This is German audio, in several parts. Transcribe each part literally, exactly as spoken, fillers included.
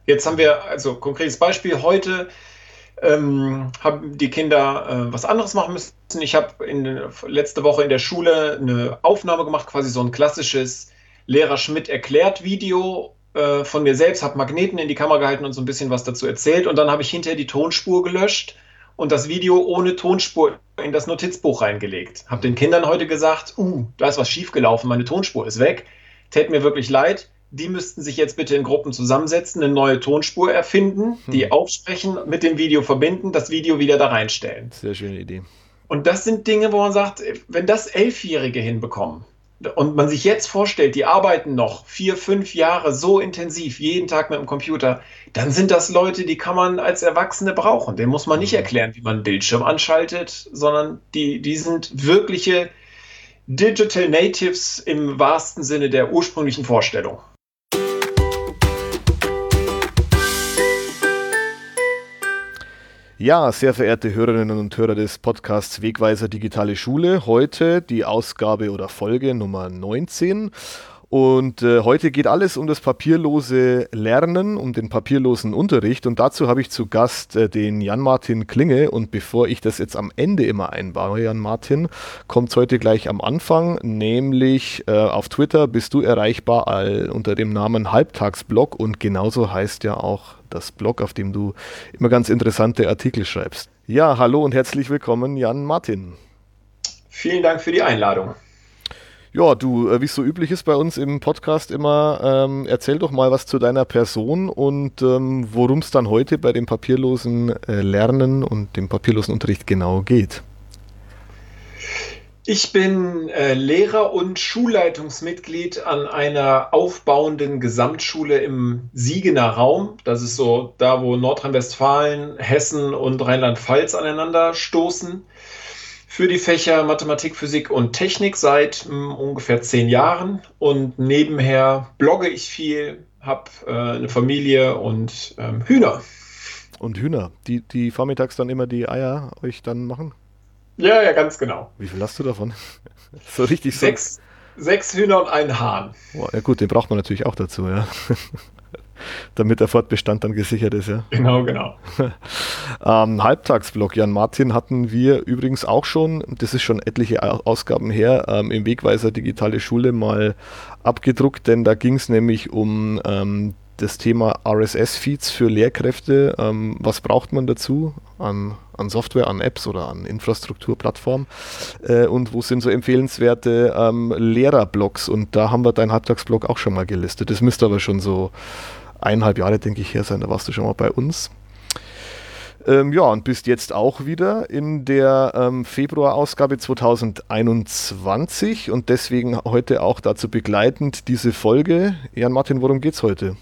Jetzt haben wir, also konkretes Beispiel, heute ähm, haben die Kinder äh, was anderes machen müssen. Ich habe in, letzte Woche in der Schule eine Aufnahme gemacht, quasi so ein klassisches Lehrer Schmidt erklärt Video äh, von mir selbst, habe Magneten in die Kamera gehalten und so ein bisschen was dazu erzählt. Und dann habe ich hinterher die Tonspur gelöscht und das Video ohne Tonspur in das Notizbuch reingelegt. Habe den Kindern heute gesagt, uh, da ist was schiefgelaufen, meine Tonspur ist weg. Tät mir wirklich leid. Die müssten sich jetzt bitte in Gruppen zusammensetzen, eine neue Tonspur erfinden, die Hm. aufsprechen, mit dem Video verbinden, das Video wieder da reinstellen. Sehr schöne Idee. Und das sind Dinge, wo man sagt, wenn das Elfjährige hinbekommen und man sich jetzt vorstellt, die arbeiten noch vier, fünf Jahre so intensiv, jeden Tag mit dem Computer, dann sind das Leute, die kann man als Erwachsene brauchen. Dem muss man nicht Mhm. erklären, wie man einen Bildschirm anschaltet, sondern die, die sind wirkliche Digital Natives im wahrsten Sinne der ursprünglichen Vorstellung. Ja, sehr verehrte Hörerinnen und Hörer des Podcasts Wegweiser Digitale Schule, heute die Ausgabe oder Folge Nummer neunzehn. Und äh, heute geht alles um das papierlose Lernen, um den papierlosen Unterricht. Und dazu habe ich zu Gast äh, den Jan-Martin Klinge. Und bevor ich das jetzt am Ende immer einbaue, Jan-Martin, kommt es heute gleich am Anfang, nämlich äh, auf Twitter bist du erreichbar all, unter dem Namen Halbtagsblog. Und genauso heißt ja auch das Blog, auf dem du immer ganz interessante Artikel schreibst. Ja, hallo und herzlich willkommen, Jan-Martin. Vielen Dank für die Einladung. Ja, du, äh, wie es so üblich ist bei uns im Podcast immer, ähm, erzähl doch mal was zu deiner Person und ähm, worum es dann heute bei dem papierlosen äh, Lernen und dem papierlosen Unterricht genau geht. Ich bin äh, Lehrer und Schulleitungsmitglied an einer aufbauenden Gesamtschule im Siegener Raum. Das ist so da, wo Nordrhein-Westfalen, Hessen und Rheinland-Pfalz aneinander stoßen. Für die Fächer Mathematik, Physik und Technik seit mh, ungefähr zehn Jahren. Und nebenher blogge ich viel, habe äh, eine Familie und ähm, Hühner. Und Hühner, die, die vormittags dann immer die Eier euch dann machen? Ja, ja, ganz genau. Wie viel hast du davon? So richtig so. Sechs, sechs Hühner und ein Hahn. Boah, ja gut, den braucht man natürlich auch dazu, ja. Damit der Fortbestand dann gesichert ist, ja. Genau, genau. Ähm, Halbtagsblog, Jan Martin, hatten wir übrigens auch schon, das ist schon etliche Ausgaben her, ähm, im Wegweiser Digitale Schule mal abgedruckt, denn da ging es nämlich um ähm, das Thema R S S-Feeds für Lehrkräfte. Ähm, was braucht man dazu an, an Software, an Apps oder an Infrastrukturplattformen? Äh, und wo sind so empfehlenswerte ähm, Lehrerblogs? Und da haben wir deinen Halbtagsblog auch schon mal gelistet. Das müsste aber schon so eineinhalb Jahre, denke ich, her sein. Da warst du schon mal bei uns. Ähm, ja, und bist jetzt auch wieder in der ähm, Februarausgabe zwanzig einundzwanzig und deswegen heute auch dazu begleitend diese Folge. Jan-Martin, worum geht's heute?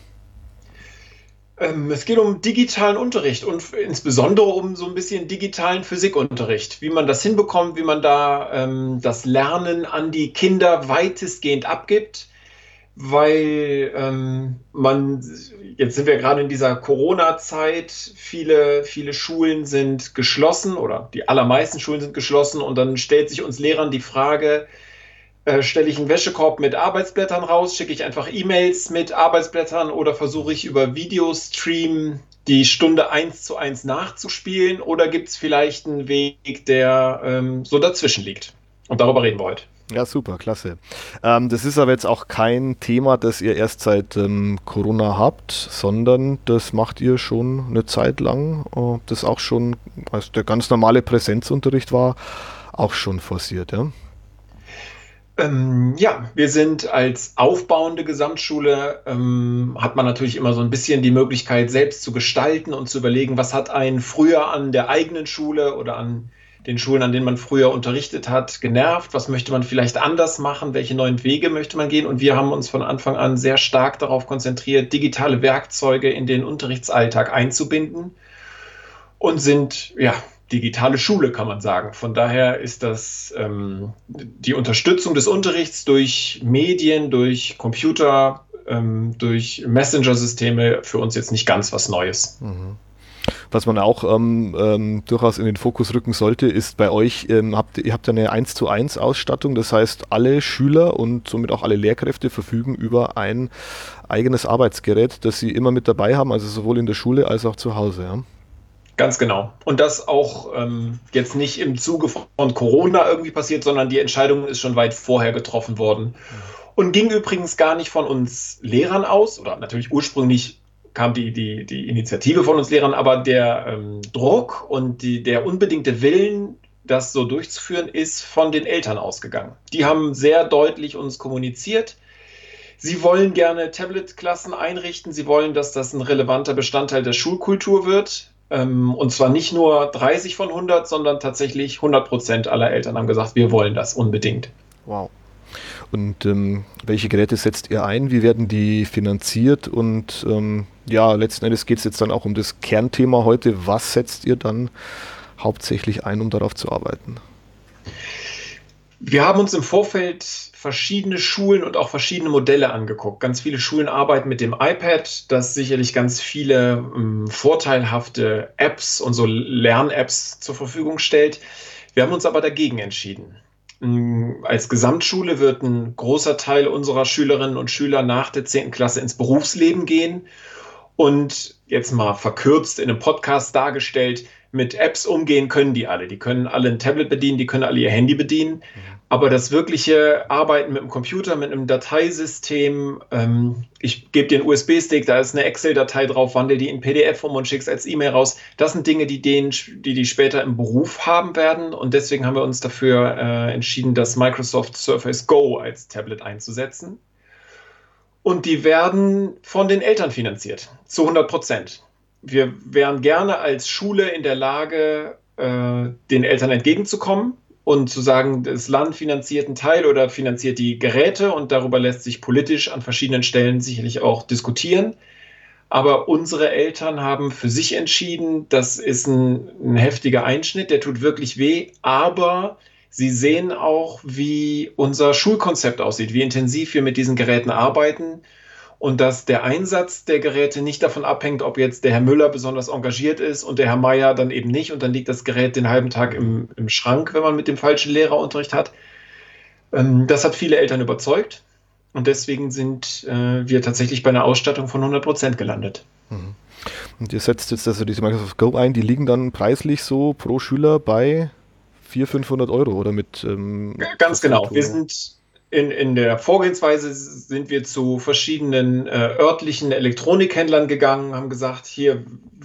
Ähm, es geht um digitalen Unterricht und f- insbesondere um so ein bisschen digitalen Physikunterricht. Wie man das hinbekommt, wie man da ähm, das Lernen an die Kinder weitestgehend abgibt, weil ähm, man, jetzt sind wir gerade in dieser Corona-Zeit, viele, viele Schulen sind geschlossen oder die allermeisten Schulen sind geschlossen und dann stellt sich uns Lehrern die Frage, äh, stelle ich einen Wäschekorb mit Arbeitsblättern raus, schicke ich einfach E-Mails mit Arbeitsblättern oder versuche ich über Videostream die Stunde eins zu eins nachzuspielen oder gibt es vielleicht einen Weg, der ähm, so dazwischen liegt? Und darüber reden wir heute. Ja, super, klasse. Ähm, das ist aber jetzt auch kein Thema, das ihr erst seit ähm, Corona habt, sondern das macht ihr schon eine Zeit lang. Äh, das auch schon, als der ganz normale Präsenzunterricht war, auch schon forciert, ja? Ähm, ja, wir sind als aufbauende Gesamtschule, ähm, hat man natürlich immer so ein bisschen die Möglichkeit, selbst zu gestalten und zu überlegen, was hat einen früher an der eigenen Schule oder an den Schulen, an denen man früher unterrichtet hat, genervt, was möchte man vielleicht anders machen, welche neuen Wege möchte man gehen. Und wir haben uns von Anfang an sehr stark darauf konzentriert, digitale Werkzeuge in den Unterrichtsalltag einzubinden und sind, ja, digitale Schule, kann man sagen. Von daher ist das ähm, die Unterstützung des Unterrichts durch Medien, durch Computer, ähm, durch Messenger-Systeme für uns jetzt nicht ganz was Neues. Mhm. Was man auch ähm, ähm, durchaus in den Fokus rücken sollte, ist bei euch, ähm, habt, ihr habt eine eins zu eins Ausstattung, das heißt, alle Schüler und somit auch alle Lehrkräfte verfügen über ein eigenes Arbeitsgerät, das sie immer mit dabei haben, also sowohl in der Schule als auch zu Hause. Ja? Ganz genau. Und das auch ähm, jetzt nicht im Zuge von Corona irgendwie passiert, sondern die Entscheidung ist schon weit vorher getroffen worden. Und ging übrigens gar nicht von uns Lehrern aus, oder natürlich ursprünglich kam die, die, die Initiative von uns Lehrern, aber der ähm, Druck und die, der unbedingte Willen, das so durchzuführen, ist von den Eltern ausgegangen. Die haben sehr deutlich uns kommuniziert, sie wollen gerne Tablet-Klassen einrichten, sie wollen, dass das ein relevanter Bestandteil der Schulkultur wird. Ähm, und zwar nicht nur dreißig von hundert, sondern tatsächlich hundert Prozent aller Eltern haben gesagt, wir wollen das unbedingt. Wow. Und ähm, welche Geräte setzt ihr ein? Wie werden die finanziert? Und ähm, ja, letzten Endes geht es jetzt dann auch um das Kernthema heute. Was setzt ihr dann hauptsächlich ein, um darauf zu arbeiten? Wir haben uns im Vorfeld verschiedene Schulen und auch verschiedene Modelle angeguckt. Ganz viele Schulen arbeiten mit dem iPad, das sicherlich ganz viele ähm, vorteilhafte Apps und so Lern-Apps zur Verfügung stellt. Wir haben uns aber dagegen entschieden. Als Gesamtschule wird ein großer Teil unserer Schülerinnen und Schüler nach der zehnten Klasse ins Berufsleben gehen und jetzt mal verkürzt in einem Podcast dargestellt, mit Apps umgehen können die alle. Die können alle ein Tablet bedienen, die können alle ihr Handy bedienen. Aber das wirkliche Arbeiten mit dem Computer, mit einem Dateisystem, ähm, ich gebe dir einen U S B-Stick, da ist eine Excel-Datei drauf, wandel die in P D F um und schick's als E-Mail raus. Das sind Dinge, die, denen, die die später im Beruf haben werden. Und deswegen haben wir uns dafür äh, entschieden, das Microsoft Surface Go als Tablet einzusetzen. Und die werden von den Eltern finanziert, zu hundert Prozent. Wir wären gerne als Schule in der Lage, äh, den Eltern entgegenzukommen und zu sagen, das Land finanziert einen Teil oder finanziert die Geräte und darüber lässt sich politisch an verschiedenen Stellen sicherlich auch diskutieren. Aber unsere Eltern haben für sich entschieden, das ist ein, ein heftiger Einschnitt, der tut wirklich weh, aber sie sehen auch, wie unser Schulkonzept aussieht, wie intensiv wir mit diesen Geräten arbeiten. Und dass der Einsatz der Geräte nicht davon abhängt, ob jetzt der Herr Müller besonders engagiert ist und der Herr Meier dann eben nicht. Und dann liegt das Gerät den halben Tag im, im Schrank, wenn man mit dem falschen Lehrer Unterricht hat. Ähm, das hat viele Eltern überzeugt. Und deswegen sind äh, wir tatsächlich bei einer Ausstattung von hundert Prozent gelandet. Und ihr setzt jetzt also diese Microsoft Go ein, die liegen dann preislich so pro Schüler bei vierhundert, fünfhundert Euro oder mit... Ähm, Ganz genau. Wir sind... In, in der Vorgehensweise sind wir zu verschiedenen äh, örtlichen Elektronikhändlern gegangen, haben gesagt, hier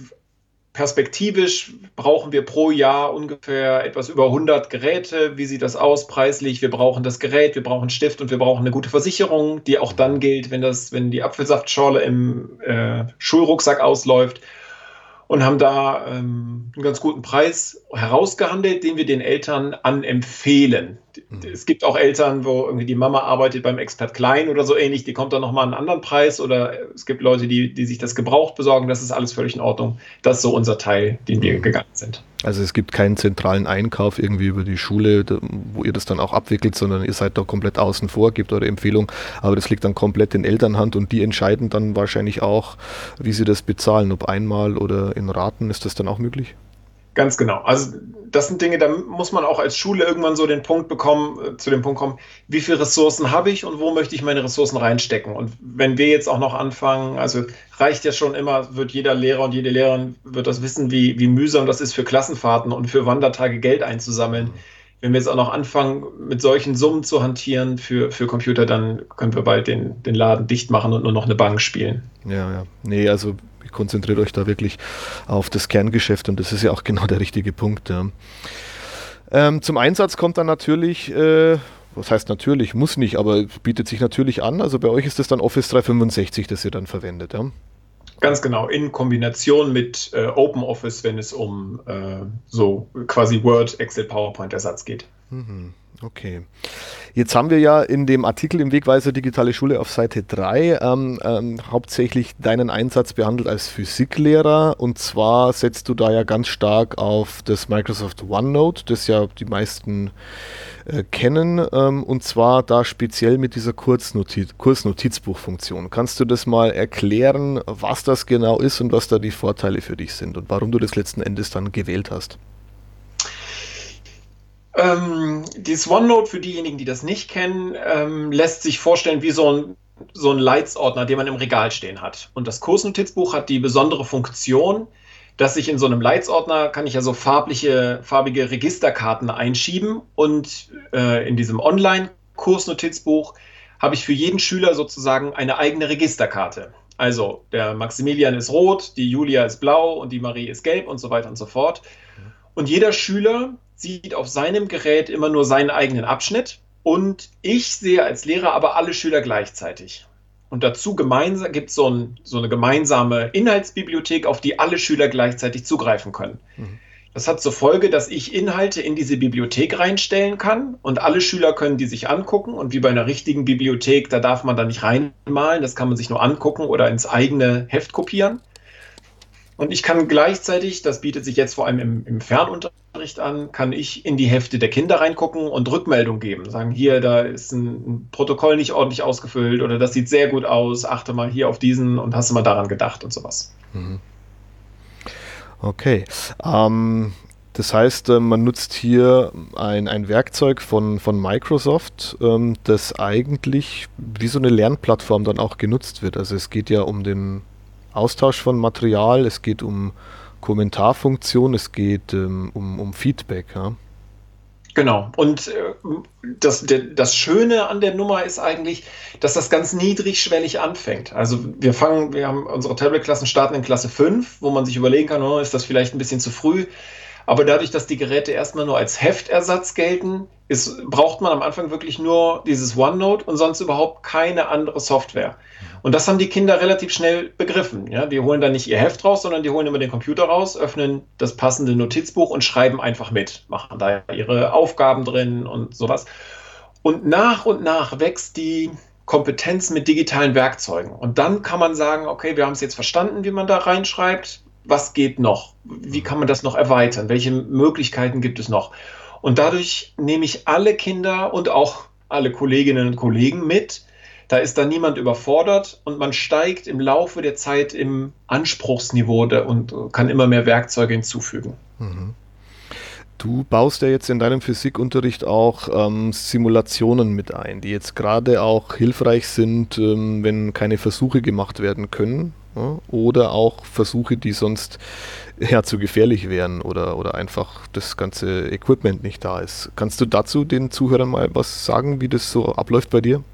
perspektivisch brauchen wir pro Jahr ungefähr etwas über hundert Geräte. Wie sieht das aus preislich? Wir brauchen das Gerät, wir brauchen einen Stift und wir brauchen eine gute Versicherung, die auch dann gilt, wenn, das, wenn die Apfelsaftschorle im äh, Schulrucksack ausläuft. Und haben da ähm, einen ganz guten Preis herausgehandelt, den wir den Eltern anempfehlen. Mhm. Es gibt auch Eltern, wo irgendwie die Mama arbeitet beim Expert Klein oder so ähnlich, die kommt dann nochmal einen anderen Preis. Oder es gibt Leute, die, die sich das gebraucht besorgen. Das ist alles völlig in Ordnung. Das ist so unser Teil, den wir gegangen sind. Also es gibt keinen zentralen Einkauf irgendwie über die Schule, wo ihr das dann auch abwickelt, sondern ihr seid da komplett außen vor, gebt eure Empfehlung, aber das liegt dann komplett in Elternhand und die entscheiden dann wahrscheinlich auch, wie sie das bezahlen, ob einmal oder in Raten. Ist das dann auch möglich? Ganz genau. Also das sind Dinge, da muss man auch als Schule irgendwann so den Punkt bekommen, zu dem Punkt kommen, wie viele Ressourcen habe ich und wo möchte ich meine Ressourcen reinstecken? Und wenn wir jetzt auch noch anfangen, also reicht ja schon immer, wird jeder Lehrer und jede Lehrerin wird das wissen, wie, wie mühsam das ist für Klassenfahrten und für Wandertage Geld einzusammeln. Wenn wir jetzt auch noch anfangen, mit solchen Summen zu hantieren für, für Computer, dann können wir bald den, den Laden dicht machen und nur noch eine Bank spielen. Ja, ja. Nee, also konzentriert euch da wirklich auf das Kerngeschäft und das ist ja auch genau der richtige Punkt. Ja. Ähm, zum Einsatz kommt dann natürlich, äh, was heißt natürlich, muss nicht, aber bietet sich natürlich an. Also bei euch ist das dann Office dreihundertfünfundsechzig, das ihr dann verwendet. Ja? Ganz genau, in Kombination mit äh, OpenOffice, wenn es um äh, so quasi Word, Excel, PowerPoint-Ersatz geht. Okay. Jetzt haben wir ja in dem Artikel im Wegweiser Digitale Schule auf Seite drei ähm, ähm, hauptsächlich deinen Einsatz behandelt als Physiklehrer und zwar setzt du da ja ganz stark auf das Microsoft OneNote, das ja die meisten äh, kennen, ähm, und zwar da speziell mit dieser Kurznotiz Kursnotizbuchfunktion. Kannst du das mal erklären, was das genau ist und was da die Vorteile für dich sind und warum du das letzten Endes dann gewählt hast? Ähm, dieses OneNote, für diejenigen, die das nicht kennen, ähm, lässt sich vorstellen wie so ein, so ein Leitsordner, den man im Regal stehen hat. Und das Kursnotizbuch hat die besondere Funktion, dass ich in so einem Leitsordner kann ich ja so farbliche, farbige Registerkarten einschieben und äh, in diesem Online-Kursnotizbuch habe ich für jeden Schüler sozusagen eine eigene Registerkarte. Also der Maximilian ist rot, die Julia ist blau und die Marie ist gelb und so weiter und so fort. Und jeder Schüler sieht auf seinem Gerät immer nur seinen eigenen Abschnitt und ich sehe als Lehrer aber alle Schüler gleichzeitig. Und dazu gemeinsam gibt es so, ein, so eine gemeinsame Inhaltsbibliothek, auf die alle Schüler gleichzeitig zugreifen können. Mhm. Das hat zur Folge, dass ich Inhalte in diese Bibliothek reinstellen kann und alle Schüler können die sich angucken. Und wie bei einer richtigen Bibliothek, da darf man da nicht reinmalen, das kann man sich nur angucken oder ins eigene Heft kopieren. Und ich kann gleichzeitig, das bietet sich jetzt vor allem im, im Fernunterricht an, kann ich in die Hefte der Kinder reingucken und Rückmeldung geben. Sagen, hier, da ist ein, ein Protokoll nicht ordentlich ausgefüllt oder das sieht sehr gut aus, achte mal hier auf diesen und hast du mal daran gedacht und sowas. Okay. Ähm, das heißt, man nutzt hier ein, ein Werkzeug von, von Microsoft, ähm, das eigentlich wie so eine Lernplattform dann auch genutzt wird. Also es geht ja um den Austausch von Material, es geht um Kommentarfunktion, es geht ähm, um, um Feedback. Ja? Genau. Und äh, das, der, das Schöne an der Nummer ist eigentlich, dass das ganz niedrigschwellig anfängt. Also wir fangen, wir haben unsere Tablet-Klassen starten in Klasse fünf, wo man sich überlegen kann, oh, ist das vielleicht ein bisschen zu früh? Aber dadurch, dass die Geräte erstmal nur als Heftersatz gelten, ist, braucht man am Anfang wirklich nur dieses OneNote und sonst überhaupt keine andere Software. Und das haben die Kinder relativ schnell begriffen. Ja? Die holen dann nicht ihr Heft raus, sondern die holen immer den Computer raus, öffnen das passende Notizbuch und schreiben einfach mit, machen da ihre Aufgaben drin und sowas. Und nach und nach wächst die Kompetenz mit digitalen Werkzeugen. Und dann kann man sagen, okay, wir haben es jetzt verstanden, wie man da reinschreibt. Was geht noch? Wie kann man das noch erweitern? Welche Möglichkeiten gibt es noch? Und dadurch nehme ich alle Kinder und auch alle Kolleginnen und Kollegen mit. Da ist dann niemand überfordert und man steigt im Laufe der Zeit im Anspruchsniveau und kann immer mehr Werkzeuge hinzufügen. Mhm. Du baust ja jetzt in deinem Physikunterricht auch ähm, Simulationen mit ein, die jetzt gerade auch hilfreich sind, ähm, wenn keine Versuche gemacht werden können, ja, oder auch Versuche, die sonst ja, zu gefährlich wären oder, oder einfach das ganze Equipment nicht da ist. Kannst du dazu den Zuhörern mal was sagen, wie das so abläuft bei dir?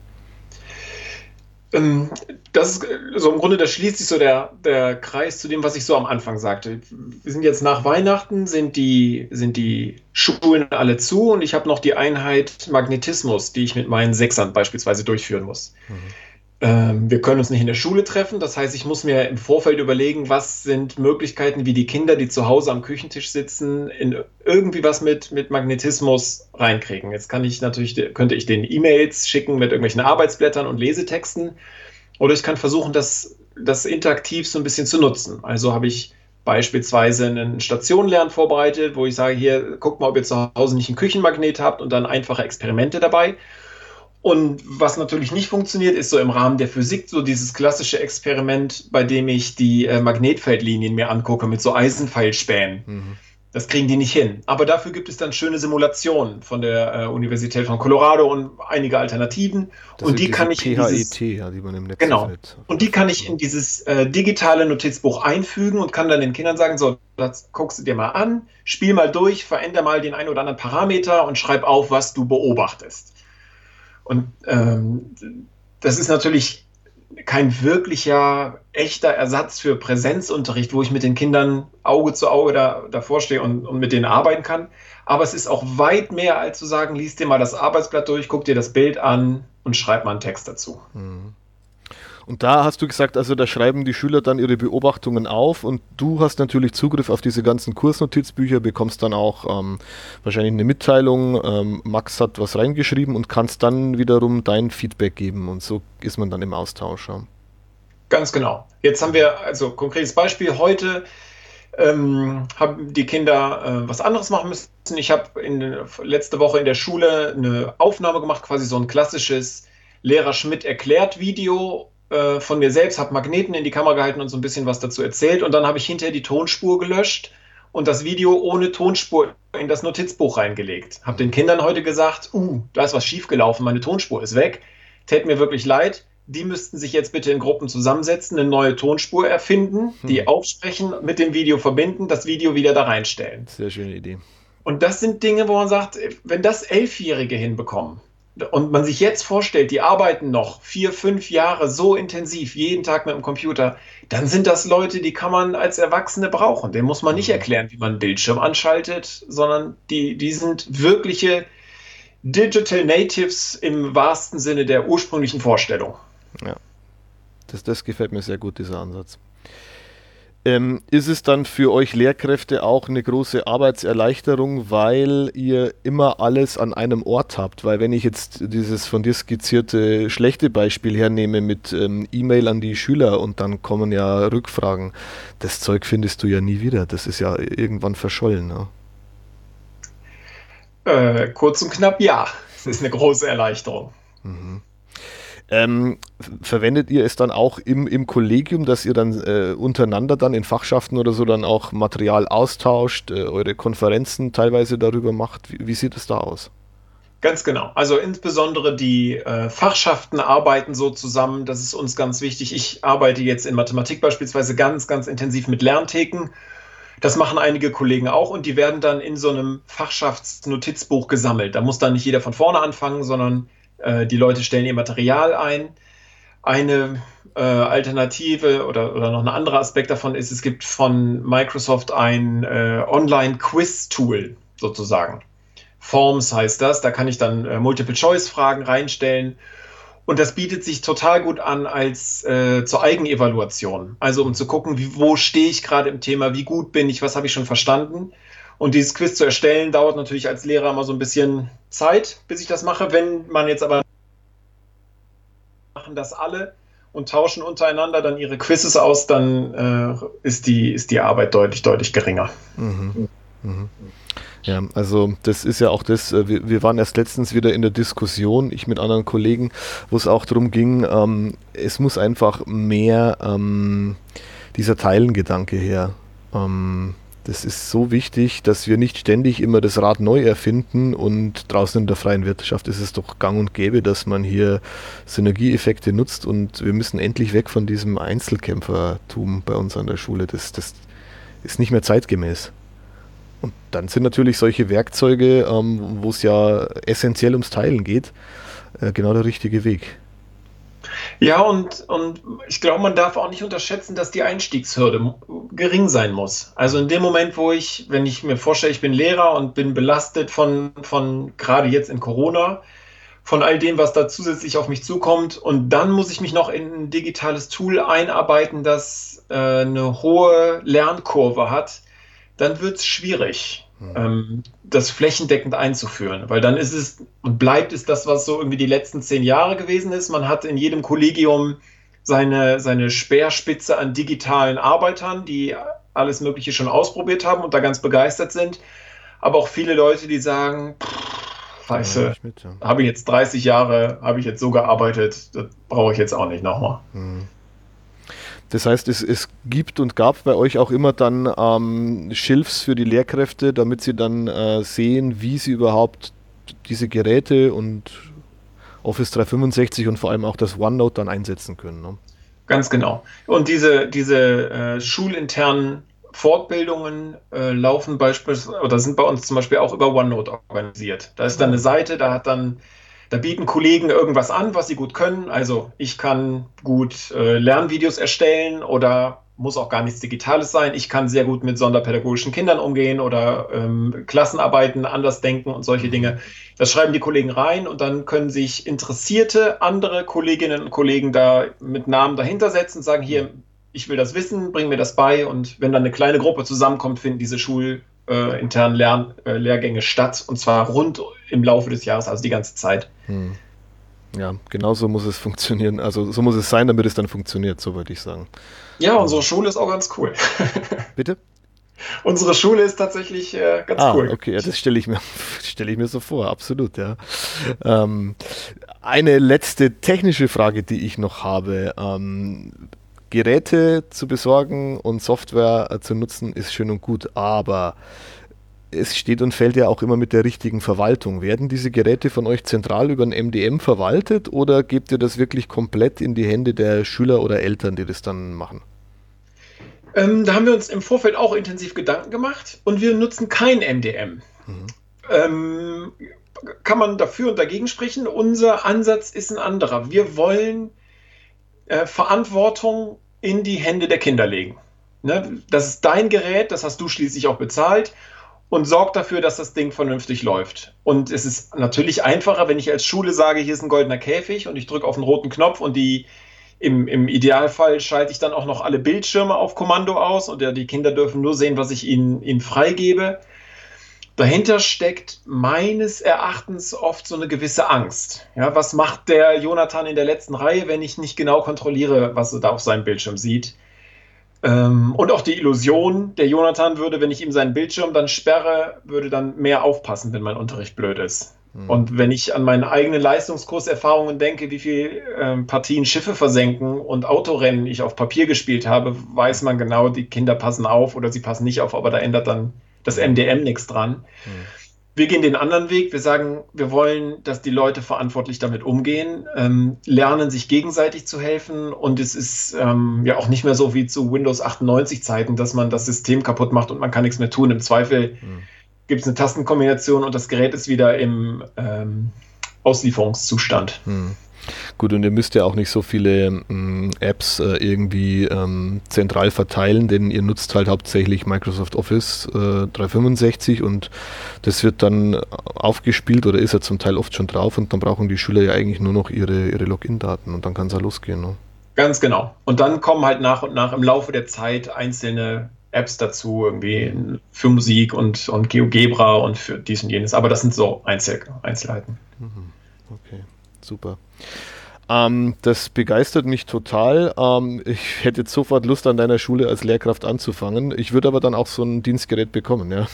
Das ist so im Grunde, da schließt sich so der, der Kreis zu dem, was ich so am Anfang sagte. Wir sind jetzt nach Weihnachten, sind die, sind die Schulen alle zu und ich habe noch die Einheit Magnetismus, die ich mit meinen Sechsern beispielsweise durchführen muss. Mhm. Ähm, wir können uns nicht in der Schule treffen, das heißt, ich muss mir im Vorfeld überlegen, was sind Möglichkeiten, wie die Kinder, die zu Hause am Küchentisch sitzen, in irgendwie was mit, mit Magnetismus reinkriegen. Jetzt kann ich natürlich, könnte ich den E-Mails schicken mit irgendwelchen Arbeitsblättern und Lesetexten oder ich kann versuchen, das, das interaktiv so ein bisschen zu nutzen. Also habe ich beispielsweise einen Stationenlern vorbereitet, wo ich sage, hier, guckt mal, ob ihr zu Hause nicht einen Küchenmagnet habt und dann einfache Experimente dabei. Und was natürlich nicht funktioniert, ist so im Rahmen der Physik so dieses klassische Experiment, bei dem ich die äh, Magnetfeldlinien mir angucke mit so Eisenpfeilspänen. Mhm. Das kriegen die nicht hin. Aber dafür gibt es dann schöne Simulationen von der äh, Universität von Colorado und einige Alternativen. Das und die kann ich in dieses, ja, die man im Netz genau. Findet. Und die kann ich in dieses äh, digitale Notizbuch einfügen und kann dann den Kindern sagen, so, das guckst du dir mal an, spiel mal durch, veränder mal den einen oder anderen Parameter und schreib auf, was du beobachtest. Und ähm, das ist natürlich kein wirklicher, echter Ersatz für Präsenzunterricht, wo ich mit den Kindern Auge zu Auge da, davor stehe und, und mit denen arbeiten kann. Aber es ist auch weit mehr, als zu sagen, lies dir mal das Arbeitsblatt durch, guck dir das Bild an und schreib mal einen Text dazu. Mhm. Und da hast du gesagt, also da schreiben die Schüler dann ihre Beobachtungen auf und du hast natürlich Zugriff auf diese ganzen Kursnotizbücher, bekommst dann auch ähm, wahrscheinlich eine Mitteilung, ähm, Max hat was reingeschrieben und kannst dann wiederum dein Feedback geben und so ist man dann im Austausch. Ja. Ganz genau. Jetzt haben wir, also konkretes Beispiel, heute ähm, haben die Kinder äh, was anderes machen müssen. Ich habe in, letzte Woche in der Schule eine Aufnahme gemacht, quasi so ein klassisches Lehrer Schmidt erklärt Video äh, von mir selbst, habe Magneten in die Kamera gehalten und so ein bisschen was dazu erzählt. Und dann habe ich hinterher die Tonspur gelöscht und das Video ohne Tonspur in das Notizbuch reingelegt. Habe den Kindern heute gesagt, uh, da ist was schiefgelaufen, meine Tonspur ist weg. Tät mir wirklich leid. Die müssten sich jetzt bitte in Gruppen zusammensetzen, eine neue Tonspur erfinden, die Hm. aufsprechen, mit dem Video verbinden, das Video wieder da reinstellen. Sehr schöne Idee. Und das sind Dinge, wo man sagt, wenn das Elfjährige hinbekommen und man sich jetzt vorstellt, die arbeiten noch vier, fünf Jahre so intensiv, jeden Tag mit dem Computer, dann sind das Leute, die kann man als Erwachsene brauchen. Dem muss man nicht Mhm. erklären, wie man einen Bildschirm anschaltet, sondern die, die sind wirkliche Digital Natives im wahrsten Sinne der ursprünglichen Vorstellung. Ja, das, das gefällt mir sehr gut, dieser Ansatz. Ähm, ist es dann für euch Lehrkräfte auch eine große Arbeitserleichterung, weil ihr immer alles an einem Ort habt? Weil wenn ich jetzt dieses von dir skizzierte schlechte Beispiel hernehme mit ähm, E-Mail an die Schüler und dann kommen ja Rückfragen, das Zeug findest du ja nie wieder. Das ist ja irgendwann verschollen. Ne? Äh, kurz und knapp, ja. Es ist eine große Erleichterung. Mhm. Ähm, verwendet ihr es dann auch im, im Kollegium, dass ihr dann äh, untereinander dann in Fachschaften oder so dann auch Material austauscht, äh, eure Konferenzen teilweise darüber macht? Wie, wie sieht es da aus? Ganz genau. Also insbesondere die äh, Fachschaften arbeiten so zusammen. Das ist uns ganz wichtig. Ich arbeite jetzt in Mathematik beispielsweise ganz, ganz intensiv mit Lerntheken. Das machen einige Kollegen auch und die werden dann in so einem Fachschaftsnotizbuch gesammelt. Da muss dann nicht jeder von vorne anfangen, sondern äh, die Leute stellen ihr Material ein. Eine äh, Alternative oder, oder noch ein anderer Aspekt davon ist, es gibt von Microsoft ein äh, Online-Quiz-Tool sozusagen. Forms heißt das, da kann ich dann äh, Multiple-Choice-Fragen reinstellen und das bietet sich total gut an als äh, zur Eigenevaluation. Also um zu gucken, wie, wo stehe ich gerade im Thema, wie gut bin ich, was habe ich schon verstanden. Und dieses Quiz zu erstellen, dauert natürlich als Lehrer immer so ein bisschen Zeit, bis ich das mache. Wenn man jetzt aber machen das alle und tauschen untereinander dann ihre Quizzes aus, dann äh, ist die, ist die Arbeit deutlich, deutlich geringer. Mhm. Mhm. Ja, also das ist ja auch das, äh, wir, wir waren erst letztens wieder in der Diskussion, ich mit anderen Kollegen, wo es auch darum ging, ähm, es muss einfach mehr ähm, dieser Teilengedanke her. Ähm, das ist so wichtig, dass wir nicht ständig immer das Rad neu erfinden und draußen in der freien Wirtschaft ist es doch gang und gäbe, dass man hier Synergieeffekte nutzt und wir müssen endlich weg von diesem Einzelkämpfertum bei uns an der Schule. Das, das ist nicht mehr zeitgemäß. Und dann sind natürlich solche Werkzeuge, ähm, wo es ja essentiell ums Teilen geht, äh, genau der richtige Weg. Ja, und, und ich glaube, man darf auch nicht unterschätzen, dass die Einstiegshürde mu- gering sein muss. Also in dem Moment, wo ich, wenn ich mir vorstelle, ich bin Lehrer und bin belastet von, von gerade jetzt in Corona, von all dem, was da zusätzlich auf mich zukommt, und dann muss ich mich noch in ein digitales Tool einarbeiten, das äh, eine hohe Lernkurve hat, dann wird es schwierig, Hm. ähm, das flächendeckend einzuführen, weil dann ist es und bleibt es das, was so irgendwie die letzten zehn Jahre gewesen ist. Man hat in jedem Kollegium seine, seine Speerspitze an digitalen Arbeitern, die alles Mögliche schon ausprobiert haben und da ganz begeistert sind, aber auch viele Leute, die sagen, pff, Da mache ich weißt nicht mit. Ja. habe ich jetzt dreißig Jahre, habe ich jetzt so gearbeitet, das brauche ich jetzt auch nicht nochmal. Hm. Das heißt, es, es gibt und gab bei euch auch immer dann ähm, Schilfs für die Lehrkräfte, damit sie dann äh, sehen, wie sie überhaupt diese Geräte und Office dreihundertfünfundsechzig und vor allem auch das OneNote dann einsetzen können. Ne? Ganz genau. Und diese, diese äh, schulinternen Fortbildungen äh, laufen beispielsweise oder sind bei uns zum Beispiel auch über OneNote organisiert. Da ist dann eine Seite, da hat dann, da bieten Kollegen irgendwas an, was sie gut können. Also ich kann gut äh, Lernvideos erstellen oder muss auch gar nichts Digitales sein. Ich kann sehr gut mit sonderpädagogischen Kindern umgehen oder ähm, Klassenarbeiten anders denken und solche Mhm. Dinge. Das schreiben die Kollegen rein und dann können sich interessierte andere Kolleginnen und Kollegen da mit Namen dahinter setzen und sagen, hier, ich will das wissen, bring mir das bei. Und wenn dann eine kleine Gruppe zusammenkommt, finden diese schulinternen Lern, äh, Lehrgänge statt und zwar rund im Laufe des Jahres, also die ganze Zeit. Hm. Ja, genau so muss es funktionieren. Also so muss es sein, damit es dann funktioniert, so würde ich sagen. Ja, Ähm, unsere Schule ist auch ganz cool. bitte? Unsere Schule ist tatsächlich äh, ganz Ah, cool. okay, ja, das stelle ich mir, stelle ich mir so vor, absolut, ja. Ähm, eine letzte technische Frage, die ich noch habe. Ähm, Geräte zu besorgen und Software äh, zu nutzen, ist schön und gut, aber es steht und fällt ja auch immer mit der richtigen Verwaltung. Werden diese Geräte von euch zentral über ein M D M verwaltet oder gebt ihr das wirklich komplett in die Hände der Schüler oder Eltern, die das dann machen? Ähm, da haben wir uns im Vorfeld auch intensiv Gedanken gemacht und wir nutzen kein M D M. Mhm. Ähm, Kann man dafür und dagegen sprechen. Unser Ansatz ist ein anderer. Wir wollen äh, Verantwortung in die Hände der Kinder legen. Ne? Das ist dein Gerät, das hast du schließlich auch bezahlt und sorg dafür, dass das Ding vernünftig läuft. Und es ist natürlich einfacher, wenn ich als Schule sage, hier ist ein goldener Käfig und ich drücke auf den roten Knopf und die im, im Idealfall schalte ich dann auch noch alle Bildschirme auf Kommando aus und ja, die Kinder dürfen nur sehen, was ich ihnen, ihnen freigebe. Dahinter steckt meines Erachtens oft so eine gewisse Angst. Ja, was macht der Jonathan in der letzten Reihe, wenn ich nicht genau kontrolliere, was er da auf seinem Bildschirm sieht? Ähm, und auch die Illusion, der Jonathan würde, wenn ich ihm seinen Bildschirm dann sperre, würde dann mehr aufpassen, wenn mein Unterricht blöd ist. Mhm. Und wenn ich an meine eigenen Leistungskurserfahrungen denke, wie viel ähm, Partien Schiffe versenken und Autorennen ich auf Papier gespielt habe, weiß man genau, die Kinder passen auf oder sie passen nicht auf, aber da ändert dann das Mhm. M D M nichts dran. Mhm. Wir gehen den anderen Weg. Wir sagen, wir wollen, dass die Leute verantwortlich damit umgehen, ähm, lernen, sich gegenseitig zu helfen. Und es ist ähm, ja auch nicht mehr so wie zu Windows achtundneunzig Zeiten, dass man das System kaputt macht und man kann nichts mehr tun. Im Zweifel Mhm. gibt es eine Tastenkombination und das Gerät ist wieder im ähm, Auslieferungszustand. Mhm. Gut, und ihr müsst ja auch nicht so viele ähm, Apps äh, irgendwie ähm, zentral verteilen, denn ihr nutzt halt hauptsächlich Microsoft Office äh, dreihundertfünfundsechzig und das wird dann aufgespielt oder ist ja zum Teil oft schon drauf und dann brauchen die Schüler ja eigentlich nur noch ihre, ihre Login-Daten und dann kann es ja losgehen. Ne? Ganz genau. Und dann kommen halt nach und nach im Laufe der Zeit einzelne Apps dazu, irgendwie Mhm. für Musik und, und GeoGebra und für dies und jenes. Aber das sind so Einzel Einzelheiten. Mhm. Okay, super. Ähm, das begeistert mich total. Ähm, ich hätte jetzt sofort Lust, an deiner Schule als Lehrkraft anzufangen. Ich würde aber dann auch so ein Dienstgerät bekommen, ja.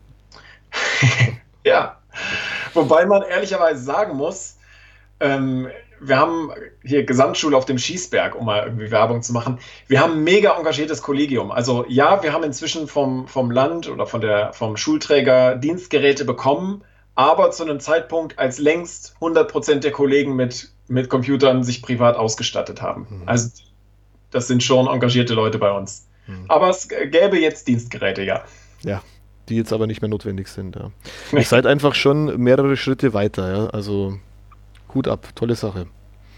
Ja, wobei man ehrlicherweise sagen muss, ähm, wir haben hier Gesamtschule auf dem Schießberg, um mal irgendwie Werbung zu machen. Wir haben ein mega engagiertes Kollegium. Also ja, wir haben inzwischen vom, vom Land oder von der, vom Schulträger Dienstgeräte bekommen, aber zu einem Zeitpunkt, als längst hundert Prozent der Kollegen mit, mit Computern sich privat ausgestattet haben. Mhm. Also das sind schon engagierte Leute bei uns. Mhm. Aber es gäbe jetzt Dienstgeräte, ja. Ja, die jetzt aber nicht mehr notwendig sind. Ja. Ihr seid einfach schon mehrere Schritte weiter. Ja. Also Hut ab, tolle Sache.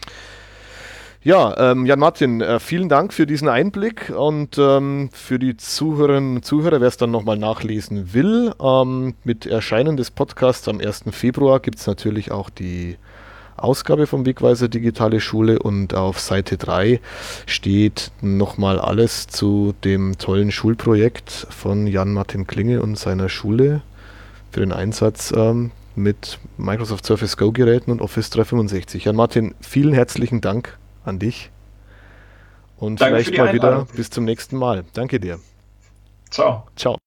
Ja, ähm, Jan Martin, äh, vielen Dank für diesen Einblick und ähm, für die Zuhörerinnen und Zuhörer, wer es dann nochmal nachlesen will. Ähm, mit Erscheinen des Podcasts am ersten Februar gibt es natürlich auch die Ausgabe vom Wegweiser Digitale Schule und auf Seite drei steht nochmal alles zu dem tollen Schulprojekt von Jan-Martin Klinge und seiner Schule für den Einsatz ähm, mit Microsoft Surface Go Geräten und Office dreihundertfünfundsechzig. Jan-Martin, vielen herzlichen Dank an dich und Danke für vielleicht die mal wieder Einladung. bis zum nächsten Mal. Danke dir. Ciao. Ciao.